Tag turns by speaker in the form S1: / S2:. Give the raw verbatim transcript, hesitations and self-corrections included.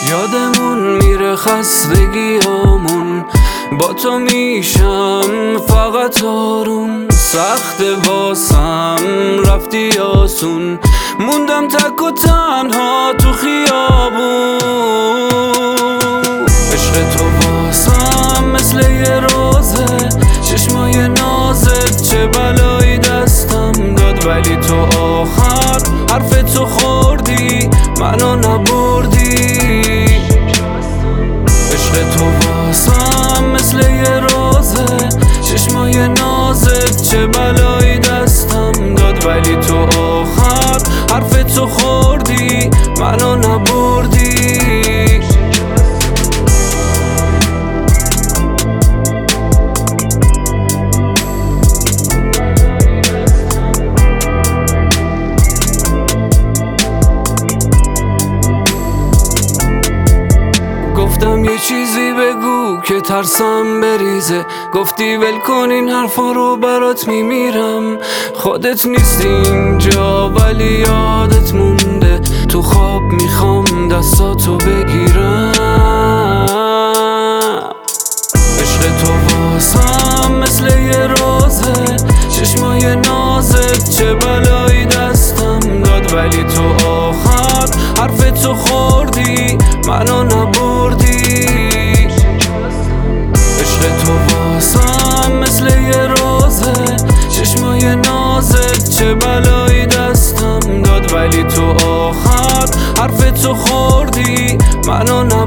S1: یادمون میره خستگیامون، با تو میشم فقط آروم. سخت واسم رفتی آسون، موندم تک و تنها تو خیابون. عشق تو واسم مثل یه روزه، چشمای نازت چه بلایی دستم داد، ولی تو آخر حرف تو خوردی منو نبردی. عشق تو واسم مثل یه روزه، چشمای نازت چه بلایی دستم داد، ولی تو آخر حرف تو خوردی منو نبردی. گفتم یه چیزی بگو که ترسم بریزه، گفتی ول کن این حرفا رو برات میمیرم. خودت نیستی اینجا ولی یادت مونده، تو خواب میخوام دستاتو بگیرم. عشق تو واسم مثل یه روزه، چشمای نازت چه بلایی دستم داد، ولی تو آخر حرف تو خوردی منو نبردی. عشق تو واسم مثل یه روزه، چشمای نازت چه بلایی دستم داد، ولی تو آخر حرف تو خوردی منو نبردی.